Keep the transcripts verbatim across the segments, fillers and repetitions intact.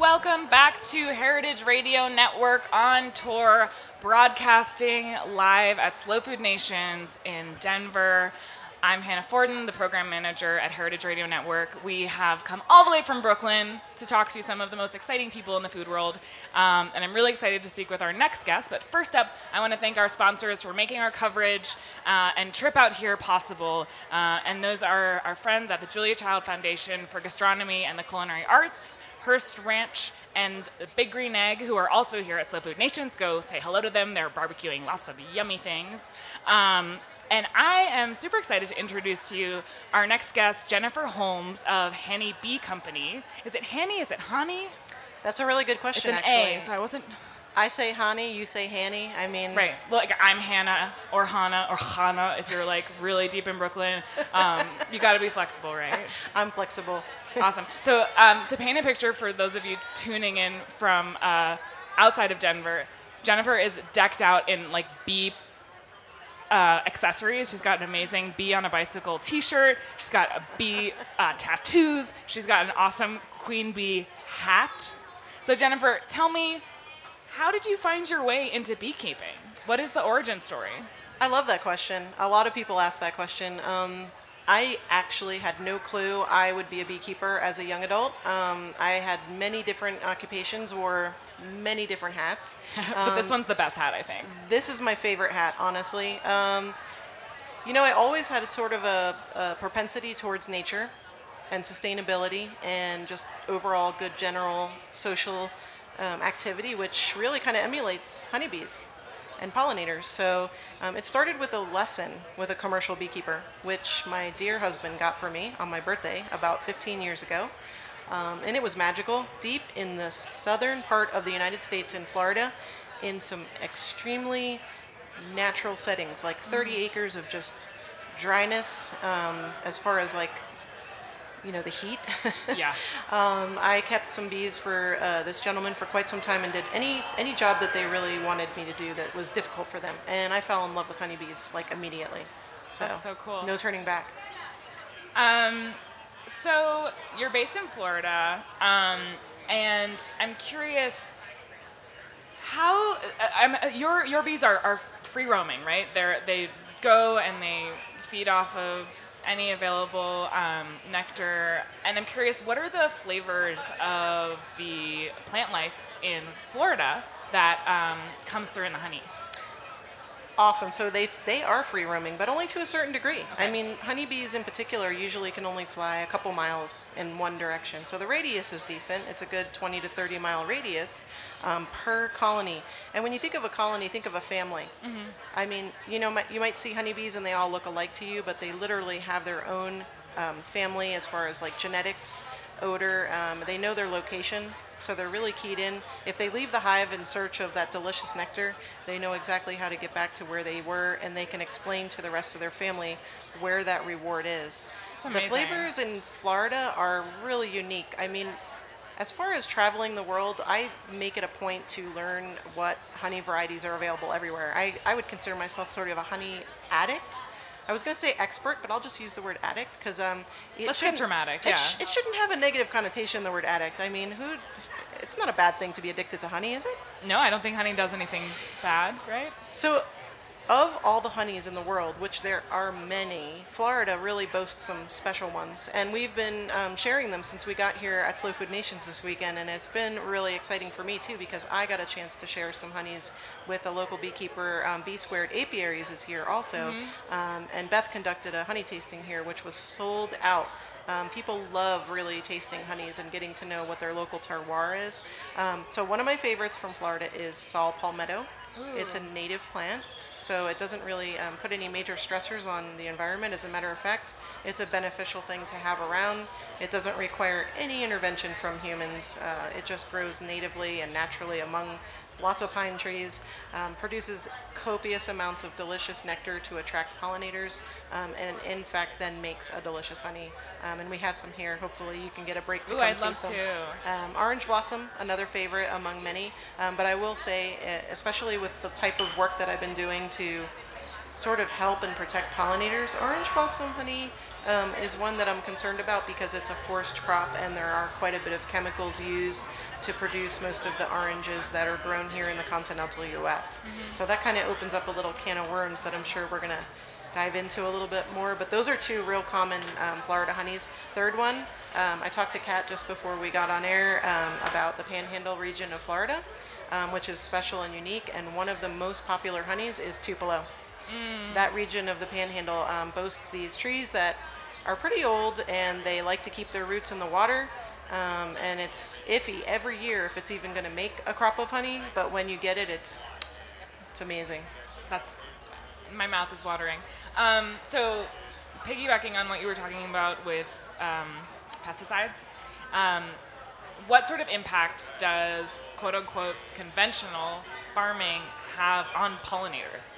welcome back to Heritage Radio Network on tour, broadcasting live at Slow Food Nations in Denver. I'm Hannah Forden, the program manager at Heritage Radio Network. We have come all the way from Brooklyn to talk to some of the most exciting people in the food world. Um, and I'm really excited to speak with our next guest. But first up, I want to thank our sponsors for making our coverage uh, and trip out here possible. Uh, and those are our friends at the Julia Child Foundation for Gastronomy and the Culinary Arts, Hearst Ranch, and Big Green Egg, who are also here at Slow Food Nations. Go say hello to them. They're barbecuing lots of yummy things. Um, And I am super excited to introduce to you our next guest, Jennifer Holmes of Hanny Bee Company. Is it Hanny? Is it Hani? That's a really good question, It's an actually. A, so I wasn't... I say Hani, you say Hanny. I mean... Right. Well, like, I'm Hannah or Hana or Hana if you're, like, really deep in Brooklyn. Um, you got to be flexible, right? I'm flexible. Awesome. So um, to paint a picture for those of you tuning in from uh, outside of Denver, Jennifer is decked out in, like, bee Uh, accessories. She's got an amazing bee on a bicycle t-shirt. She's got a bee uh, tattoos. She's got an awesome queen bee hat. So Jennifer, tell me, how did you find your way into beekeeping? What is the origin story? I love that question. A lot of people ask that question. Um, I actually had no clue I would be a beekeeper as a young adult. Um, I had many different occupations, wore many different hats. But Um, this one's the best hat, I think. This is my favorite hat, honestly. Um, you know, I always had a sort of a, a propensity towards nature and sustainability and just overall good general social um, activity, which really kind of emulates honeybees and pollinators. So um, it started with a lesson with a commercial beekeeper, which my dear husband got for me on my birthday about fifteen years ago. Um, and it was magical, deep in the southern part of the United States in Florida, in some extremely natural settings, like thirty acres of just dryness, um, as far as like, you know, the heat. Yeah. um, I kept some bees for uh, this gentleman for quite some time and did any any job that they really wanted me to do that was difficult for them. And I fell in love with honeybees like immediately. So, That's so cool. No turning back. Um, so you're based in Florida, um, and I'm curious how uh, I'm, uh, your your bees are, are free roaming, right? They they go and they feed off of any available um, nectar, and I'm curious, what are the flavors of the plant life in Florida that um, comes through in the honey? Awesome. So they they are free roaming, but only to a certain degree. Okay. I mean, honeybees in particular usually can only fly a couple miles in one direction. So the radius is decent. It's a good twenty to thirty mile radius um, per colony. And when you think of a colony, think of a family. Mm-hmm. I mean, you know, you might see honeybees and they all look alike to you, but they literally have their own um, family as far as like genetics, odor. Um, they know their location. So they're really keyed in. If they leave the hive in search of that delicious nectar, they know exactly how to get back to where they were, and they can explain to the rest of their family where that reward is. That's The amazing. flavors in Florida are really unique. I mean, as far as traveling the world, I make it a point to learn what honey varieties are available everywhere. I, I would consider myself sort of a honey addict. I was going to say expert, but I'll just use the word addict because um, it Let's get shouldn't- dramatic, It, yeah. sh- it shouldn't have a negative connotation. The word addict. I mean, who? It's not a bad thing to be addicted to honey, is it? No, I don't think honey does anything bad, right? So, of all the honeys in the world, which there are many, Florida really boasts some special ones, and we've been um, sharing them since we got here at Slow Food Nations this weekend, and it's been really exciting for me too because I got a chance to share some honeys with a local beekeeper. Um, B Squared Apiaries is here also, Mm-hmm. um, and Beth conducted a honey tasting here, which was sold out. Um, people love really tasting honeys and getting to know what their local terroir is. Um, so one of my favorites from Florida is Saul Palmetto. Ooh. It's a native plant, so it doesn't really um, put any major stressors on the environment. As a matter of fact, it's a beneficial thing to have around. It doesn't require any intervention from humans. Uh, it just grows natively and naturally among lots of pine trees, um, produces copious amounts of delicious nectar to attract pollinators, um, and in fact then makes a delicious honey. Um, and we have some here. Hopefully you can get a break to Ooh, come I'd love taste them. to. Um, orange blossom, another favorite among many. Um, but I will say, uh, especially with the type of work that I've been doing to sort of help and protect pollinators. Orange blossom honey um, is one that I'm concerned about because it's a forced crop and there are quite a bit of chemicals used to produce most of the oranges that are grown here in the continental U S. Mm-hmm. So that kind of opens up a little can of worms that I'm sure we're going to dive into a little bit more. But those are two real common um, Florida honeys. Third one, um, I talked to Kat just before we got on air um, about the Panhandle region of Florida, um, which is special and unique. And one of the most popular honeys is Tupelo. Mm. That region of the Panhandle um, boasts these trees that are pretty old and they like to keep their roots in the water. Um, and it's iffy every year if it's even going to make a crop of honey, but when you get it, it's it's amazing. That's, my mouth is watering. Um, so, piggybacking on what you were talking about with um, pesticides, um, what sort of impact does quote unquote conventional farming have on pollinators?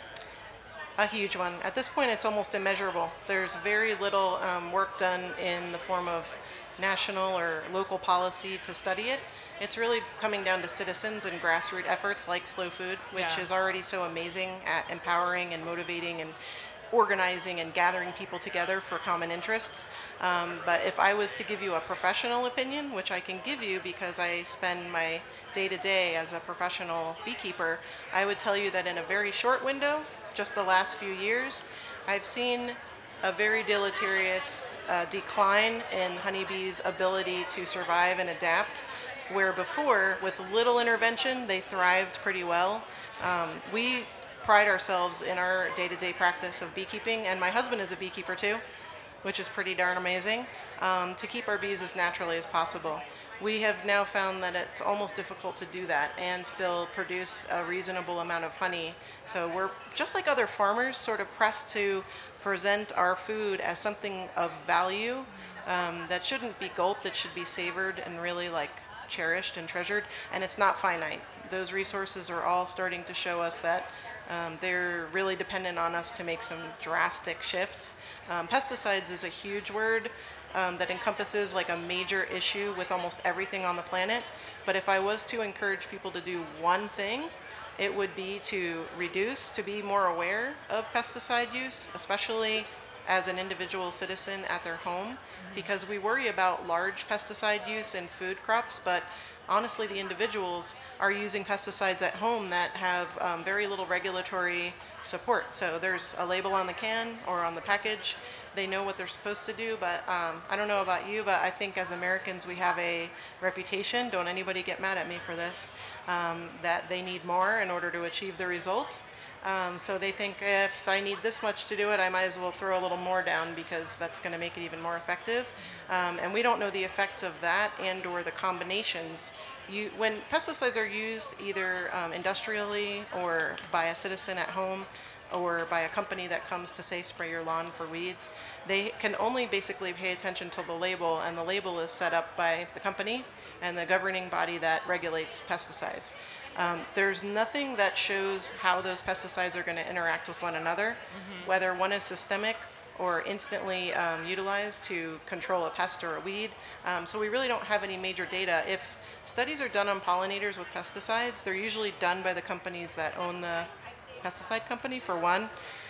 A huge one. At this point, it's almost immeasurable. There's very little um, work done in the form of national or local policy to study it. It's really coming down to citizens and grassroots efforts like Slow Food, which yeah. is already so amazing at empowering and motivating and organizing and gathering people together for common interests. Um, but if I was to give you a professional opinion, which I can give you because I spend my day-to-day as a professional beekeeper, I would tell you that in a very short window, just the last few years, I've seen a very deleterious uh, decline in honeybees' ability to survive and adapt, where before, with little intervention, they thrived pretty well. Um, we pride ourselves in our day-to-day practice of beekeeping, and my husband is a beekeeper too, which is pretty darn amazing, um, to keep our bees as naturally as possible. We have now found that it's almost difficult to do that and still produce a reasonable amount of honey. So we're, just like other farmers, sort of pressed to present our food as something of value um, that shouldn't be gulped, it should be savored and really like cherished and treasured, and it's not finite. Those resources are all starting to show us that um, they're really dependent on us to make some drastic shifts. Um, pesticides is a huge word um, that encompasses like a major issue with almost everything on the planet, but if I was to encourage people to do one thing, it would be to reduce, to be more aware of pesticide use, especially as an individual citizen at their home, mm-hmm. because we worry about large pesticide use in food crops, but honestly the individuals are using pesticides at home that have um, very little regulatory support. So there's a label on the can or on the package. They know what they're supposed to do, but um, I don't know about you, but I think as Americans we have a reputation, don't anybody get mad at me for this, um, that they need more in order to achieve the result. Um, so they think if I need this much to do it, I might as well throw a little more down because that's going to make it even more effective. Um, and we don't know the effects of that and or the combinations. You, when pesticides are used either um, industrially or by a citizen at home, or by a company that comes to say spray your lawn for weeds, they can only basically pay attention to the label, and the label is set up by the company and the governing body that regulates pesticides. Um, there's nothing that shows how those pesticides are going to interact with one another, mm-hmm. whether one is systemic or instantly um, utilized to control a pest or a weed. Um, so we really don't have any major data. If studies are done on pollinators with pesticides, they're usually done by the companies that own the pesticide company, for one,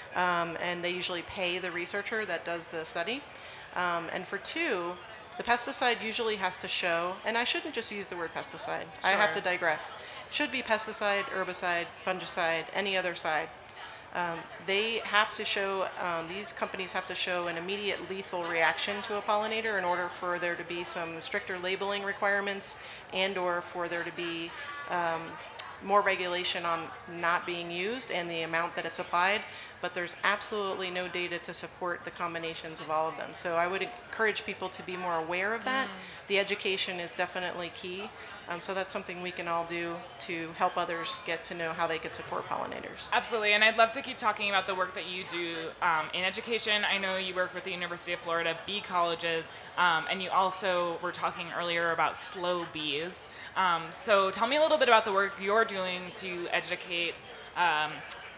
um, and they usually pay the researcher that does the study. Um, and for two, the pesticide usually has to show, and I shouldn't just use the word pesticide, sure. I have to digress. Should be pesticide, herbicide, fungicide, any other side. Um, they have to show, um, these companies have to show an immediate lethal reaction to a pollinator in order for there to be some stricter labeling requirements and or for there to be um, more regulation on not being used and the amount that it's applied, but there's absolutely no data to support the combinations of all of them. So I would encourage people to be more aware of that. Mm. The education is definitely key. Um, so that's something we can all do to help others get to know how they could support pollinators. Absolutely, and I'd love to keep talking about the work that you do um, in education. I know you work with the University of Florida bee colleges, um, and you also were talking earlier about slow bees. Um, so tell me a little bit about the work you're doing to educate um,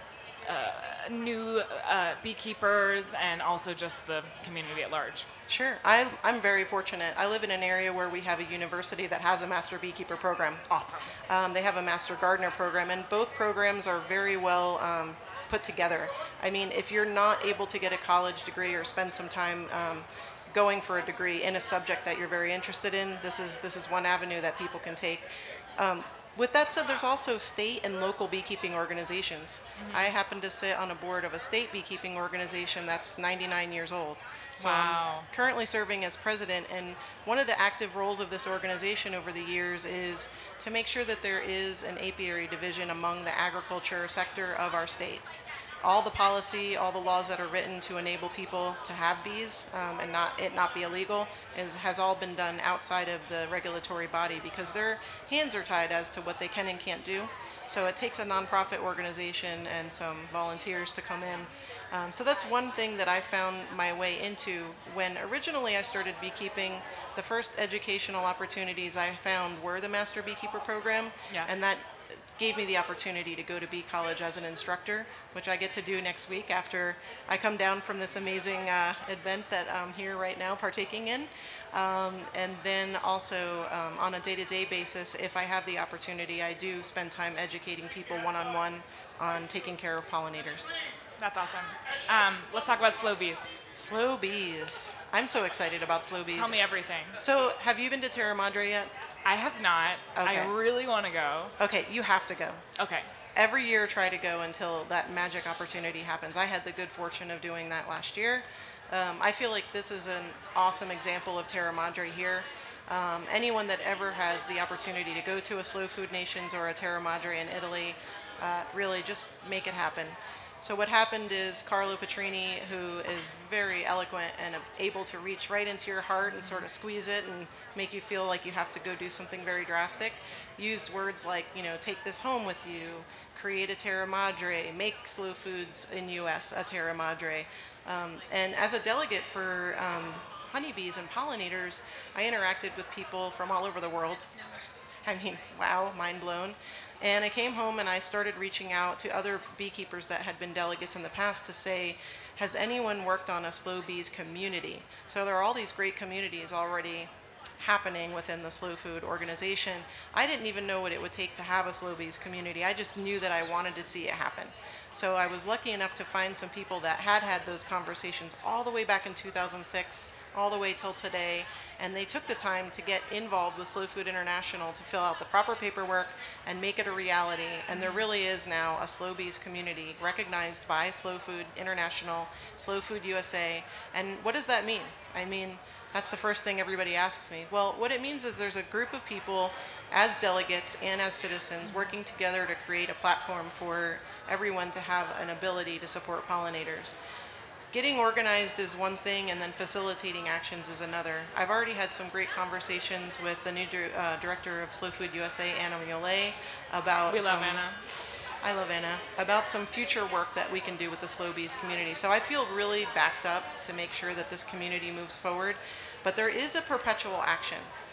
uh, new uh, beekeepers and also just the community at large. Sure. I, I'm very fortunate. I live in an area where we have a university that has a master beekeeper program. Awesome. Um, they have a master gardener program, and both programs are very well um, put together. I mean, if you're not able to get a college degree or spend some time um, going for a degree in a subject that you're very interested in, this is this is one avenue that people can take. Um, with that said, there's also state and local beekeeping organizations. Mm-hmm. I happen to sit on a board of a state beekeeping organization that's ninety-nine years old. So wow. I'm currently serving as president, and one of the active roles of this organization over the years is to make sure that there is an apiary division among the agriculture sector of our state. All the policy, all the laws that are written to enable people to have bees um, and not it not be illegal is, has all been done outside of the regulatory body because their hands are tied as to what they can and can't do. So it takes a nonprofit organization and some volunteers to come in. Um, so that's one thing that I found my way into when originally I started beekeeping. The first educational opportunities I found were the Master Beekeeper program, yeah. and that gave me the opportunity to go to Bee College as an instructor, which I get to do next week after I come down from this amazing uh, event that I'm here right now partaking in. Um, and then also um, on a day-to-day basis, if I have the opportunity, I do spend time educating people one-on-one on taking care of pollinators. That's awesome. Um, let's talk about slow bees. Slow bees. I'm so excited about slow bees. Tell me everything. So have you been to Terra Madre yet? I have not. Okay. I really want to go. Okay, you have to go. Okay. Every year try to go until that magic opportunity happens. I had the good fortune of doing that last year. Um, I feel like this is an awesome example of Terra Madre here. Um, anyone that ever has the opportunity to go to a Slow Food Nations or a Terra Madre in Italy, uh, really just make it happen. So what happened is Carlo Petrini, who is very eloquent and able to reach right into your heart and sort of squeeze it and make you feel like you have to go do something very drastic, used words like, you know, take this home with you, create a Terra Madre, make Slow Foods in U S a Terra Madre. Um, and as a delegate for um, honeybees and pollinators, I interacted with people from all over the world. I mean, wow, mind blown. And I came home and I started reaching out to other beekeepers that had been delegates in the past to say, has anyone worked on a slow bees community? So there are all these great communities already happening within the Slow Food organization. I didn't even know what it would take to have a slow bees community. I just knew that I wanted to see it happen. So I was lucky enough to find some people that had had those conversations all the way back in two thousand six, all the way till today, and they took the time to get involved with Slow Food International to fill out the proper paperwork and make it a reality. And there really is now a Slow Bees community recognized by Slow Food International, Slow Food U S A. And what does that mean? I mean, that's the first thing everybody asks me. Well, what it means is there's a group of people as delegates and as citizens working together to create a platform for everyone to have an ability to support pollinators. Getting organized is one thing, and then facilitating actions is another. I've already had some great conversations with the new di- uh, director of Slow Food U S A, Anna Mule, about We love some, Anna. I love Anna, about some future work that we can do with the Slow Bees community. So I feel really backed up to make sure that this community moves forward. But there is a perpetual action.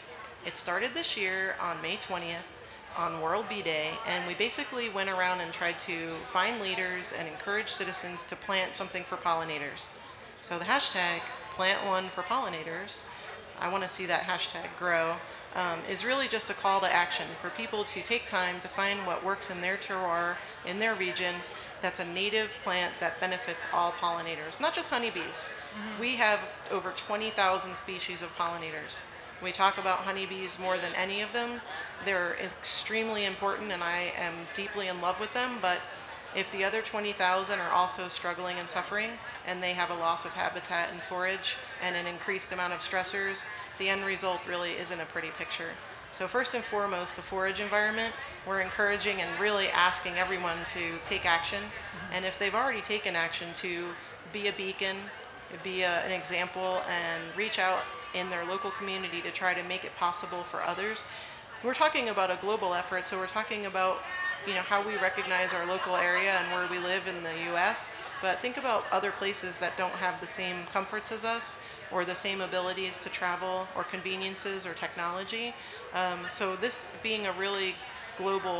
It started this year on May twentieth on World Bee Day, and we basically went around and tried to find leaders and encourage citizens to plant something for pollinators. So the hashtag plant one for pollinators, I want to see that hashtag grow, um, is really just a call to action for people to take time to find what works in their terroir, in their region, that's a native plant that benefits all pollinators, not just honeybees. Mm-hmm. We have over twenty thousand species of pollinators. We talk about honeybees more than any of them. They're extremely important, and I am deeply in love with them, but if the other twenty thousand are also struggling and suffering, and they have a loss of habitat and forage and an increased amount of stressors, the end result really isn't a pretty picture. So first and foremost, the forage environment, we're encouraging and really asking everyone to take action. Mm-hmm. And if they've already taken action, to be a beacon, be a, an example, and reach out in their local community to try to make it possible for others. We're talking about a global effort, so we're talking about, you know, how we recognize our local area and where we live in the U S, but think about other places that don't have the same comforts as us or the same abilities to travel or conveniences or technology. Um, so this being a really global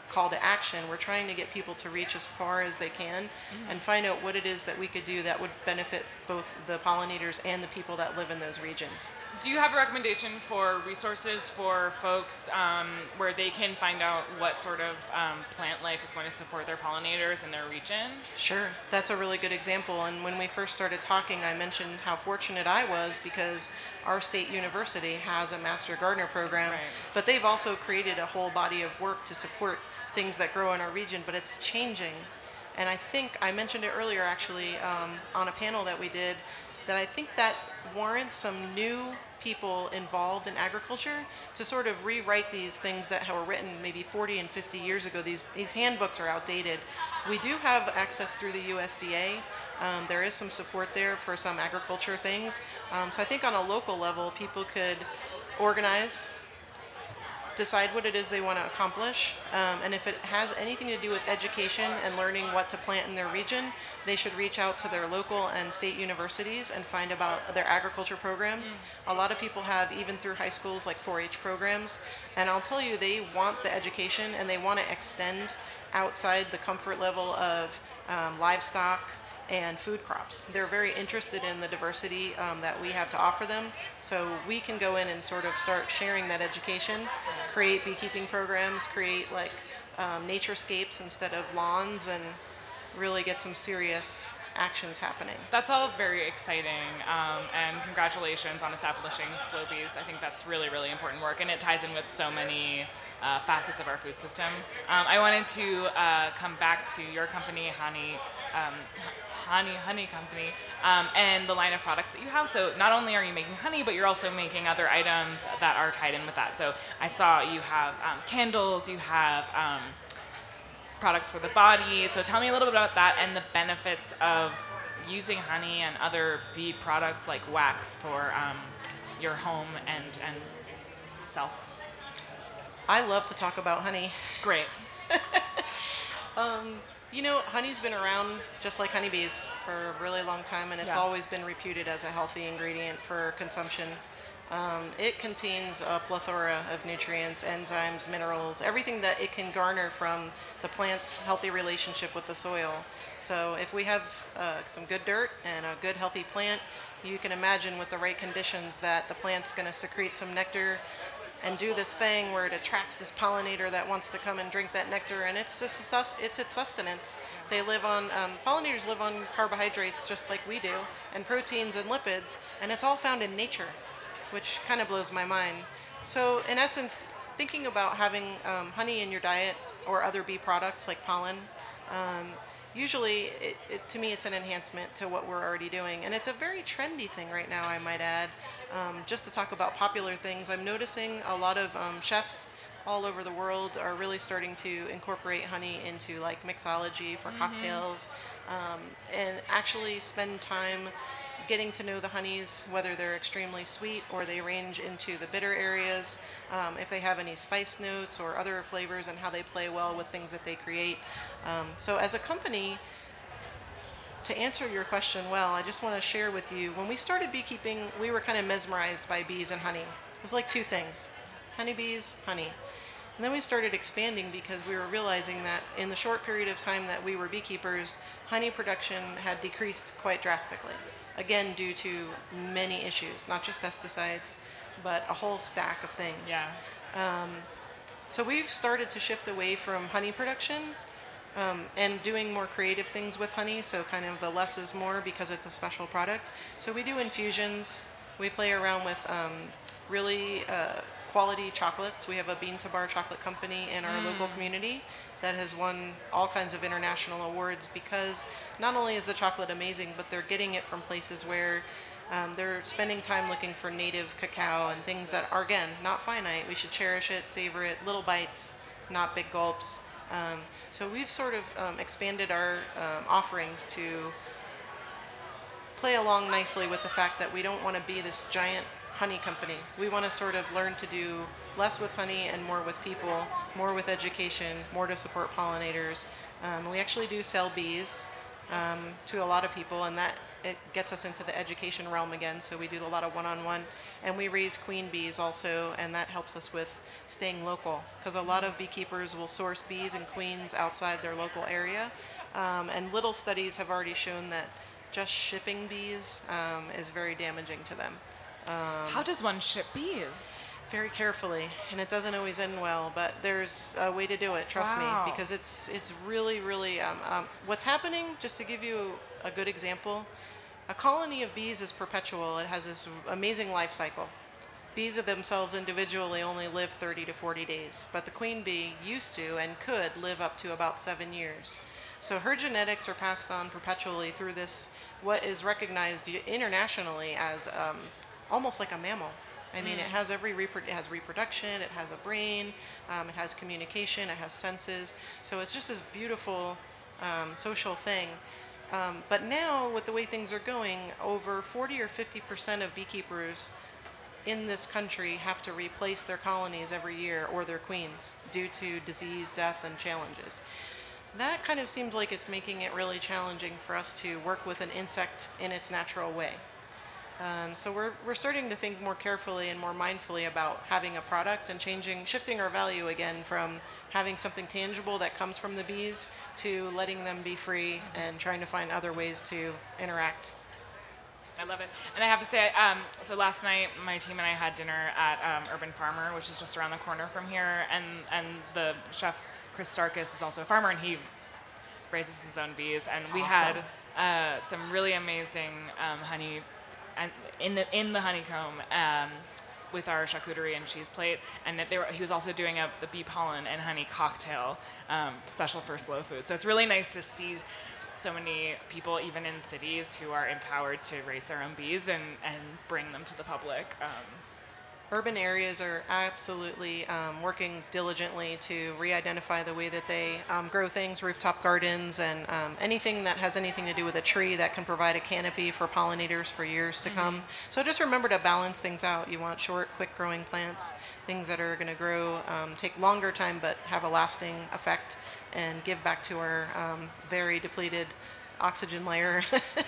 call to action. We're trying to get people to reach as far as they can mm-hmm. and find out what it is that we could do that would benefit both the pollinators and the people that live in those regions. Do you have a recommendation for resources for folks um, where they can find out what sort of um, plant life is going to support their pollinators in their region? Sure. That's a really good example. And when we first started talking, I mentioned how fortunate I was because our state university has a Master Gardener program, right. but they've also created a whole body of work to support things that grow in our region, but it's changing. And I think, I mentioned it earlier actually um, on a panel that we did, that I think that warrants some new people involved in agriculture to sort of rewrite these things that were written maybe forty and fifty years ago. These, these handbooks are outdated. We do have access through the U S D A. Um, there is some support there for some agriculture things. Um, so I think on a local level, people could organize, decide what it is they want to accomplish, um, and if it has anything to do with education and learning what to plant in their region, they should reach out to their local and state universities and find about their agriculture programs. Mm. A lot of people have, even through high schools, like four H programs, and I'll tell you, they want the education and they want to extend outside the comfort level of um, livestock and food crops. They're very interested in the diversity um, that we have to offer them. So we can go in and sort of start sharing that education, create beekeeping programs, create like um, naturescapes instead of lawns, and really get some serious actions happening. That's all very exciting, um, and congratulations on establishing Slow Bees. I think that's really, really important work, and it ties in with so many uh, facets of our food system. Um, I wanted to uh, come back to your company, Honey, um, Honey Honey Company, um, and the line of products that you have. So not only are you making honey, but you're also making other items that are tied in with that. So I saw you have um, candles, you have um, products for the body. So tell me a little bit about that and the benefits of using honey and other bee products like wax for um, your home and, and self. I love to talk about honey. Great. um, you know, honey's been around just like honeybees for a really long time, and it's yeah. always been reputed as a healthy ingredient for consumption. Um, it contains a plethora of nutrients, enzymes, minerals, everything that it can garner from the plant's healthy relationship with the soil. So if we have uh, some good dirt and a good healthy plant, you can imagine with the right conditions that the plant's going to secrete some nectar and do this thing where it attracts this pollinator that wants to come and drink that nectar, and it's just, it's its sustenance. They live on, um, pollinators live on carbohydrates just like we do, and proteins and lipids, and it's all found in nature, which kind of blows my mind. So in essence, thinking about having um, honey in your diet or other bee products like pollen, um, usually it, it, to me it's an enhancement to what we're already doing, and it's a very trendy thing right now, I might add. Um, just to talk about popular things, I'm noticing a lot of um, chefs all over the world are really starting to incorporate honey into like mixology for mm-hmm. cocktails, um, and actually spend time getting to know the honeys, whether they're extremely sweet or they range into the bitter areas, um, if they have any spice notes or other flavors, and how they play well with things that they create. Um, so as a company, to answer your question well, I just want to share with you, when we started beekeeping, we were kind of mesmerized by bees and honey. It was like two things, honeybees, honey. And then we started expanding because we were realizing that in the short period of time that we were beekeepers, honey production had decreased quite drastically. Again, due to many issues, not just pesticides, but a whole stack of things. Yeah. Um, so we've started to shift away from honey production um, and doing more creative things with honey, so kind of the less is more because it's a special product. So we do infusions. We play around with um, really uh, quality chocolates. We have a bean to bar chocolate company in our mm. local community that has won all kinds of international awards because not only is the chocolate amazing, but they're getting it from places where um, they're spending time looking for native cacao and things that are, again, not finite. We should cherish it, savor it, little bites, not big gulps. Um, so we've sort of um, expanded our um, offerings to play along nicely with the fact that we don't want to be this giant honey company. We want to sort of learn to do less with honey and more with people, more with education, more to support pollinators. Um, we actually do sell bees. um, to a lot of people, and that it gets us into the education realm again. So we do a lot of one-on-one, and we raise queen bees also, and that helps us with staying local, because a lot of beekeepers will source bees and queens outside their local area, um, and little studies have already shown that just shipping bees um, is very damaging to them. Um, How does one ship bees? Very carefully, and it doesn't always end well, but there's a way to do it, trust Wow. me, because it's it's really, really, um, um, what's happening, just to give you a good example, a colony of bees is perpetual. It has this amazing life cycle. Bees of themselves individually only live thirty to forty days, but the queen bee used to and could live up to about seven years. So her genetics are passed on perpetually through this, what is recognized internationally as um, almost like a mammal. I mean, mm. it has every repro- it has reproduction, it has a brain, um, it has communication, it has senses. So it's just this beautiful um, social thing. Um, but now, with the way things are going, over forty or fifty percent of beekeepers in this country have to replace their colonies every year, or their queens, due to disease, death, and challenges. That kind of seems like it's making it really challenging for us to work with an insect in its natural way. Um, so we're we're starting to think more carefully and more mindfully about having a product and changing, shifting our value again from having something tangible that comes from the bees to letting them be free and trying to find other ways to interact. I love it. And I have to say, um, so last night my team and I had dinner at um, Urban Farmer, which is just around the corner from here, and, and the chef, Chris Starkis, is also a farmer, and he raises his own bees. And we Awesome. had uh, some really amazing um, honey and in the in the honeycomb um, with our charcuterie and cheese plate, and that they were, he was also doing a the bee pollen and honey cocktail um, special for Slow Food. So it's really nice to see so many people, even in cities, who are empowered to raise their own bees and, and bring them to the public. Um, Urban areas are absolutely um, working diligently to re-identify the way that they um, grow things, rooftop gardens, and um, anything that has anything to do with a tree that can provide a canopy for pollinators for years to mm-hmm. come. So just remember to balance things out. You want short, quick-growing plants, things that are going to grow, um, take longer time but have a lasting effect and give back to our um, very depleted oxygen layer.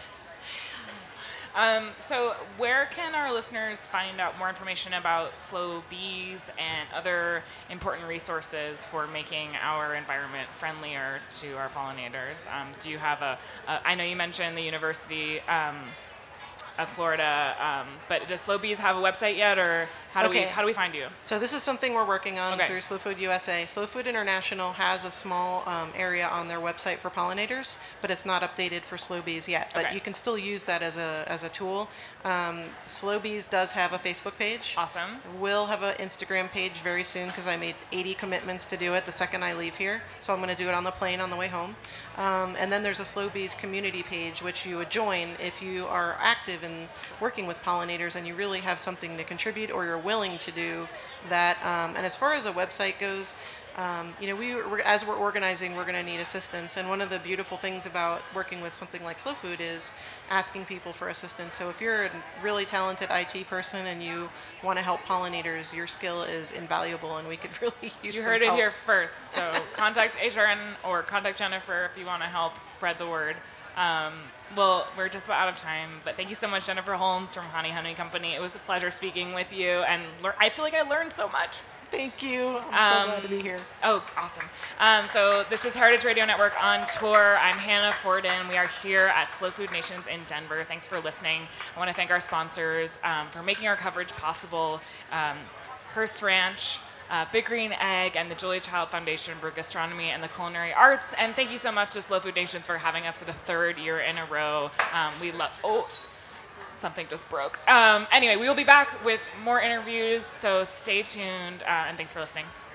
Um, so where can our listeners find out more information about Slow Bees and other important resources for making our environment friendlier to our pollinators? Um, do you have a, a, I know you mentioned the University um, of Florida, um, but does Slow Bees have a website yet, or how do okay. we how do we find you? So this is something we're working on okay. through Slow Food U S A. Slow Food International has a small um, area on their website for pollinators, but it's not updated for Slow Bees yet. But okay. you can still use that as a as a tool. Um, Slow Bees does have a Facebook page. Awesome. We'll have an Instagram page very soon because I made eighty commitments to do it the second I leave here. So I'm going to do it on the plane on the way home. Um, and then there's a Slow Bees community page, which you would join if you are active in working with pollinators and you really have something to contribute, or you're willing to do that. Um, and as far as a website goes, um, you know, we we're, as we're organizing, we're going to need assistance. And one of the beautiful things about working with something like Slow Food is asking people for assistance. So if you're a really talented I T person and you want to help pollinators, your skill is invaluable, and we could really use You some heard it help. here first. So contact H R N or contact Jennifer if you want to help spread the word. Um, well, we're just about out of time, but thank you so much, Jennifer Holmes from Honey Honey Company. It was a pleasure speaking with you, and lear- I feel like I learned so much. Thank you. I'm Um, so glad to be here. Oh, awesome. Um, so this is Heritage Radio Network on tour. I'm Hannah Forden. We are here at Slow Food Nations in Denver. Thanks for listening. I want to thank our sponsors um, for making our coverage possible. Um, Hearst Ranch, uh, Big Green Egg, and the Julia Child Foundation for Gastronomy and the Culinary Arts. And thank you so much to Slow Food Nations for having us for the third year in a row. Um, we love... Oh. Something just broke. Um, anyway, we will be back with more interviews, so stay tuned, uh, and thanks for listening.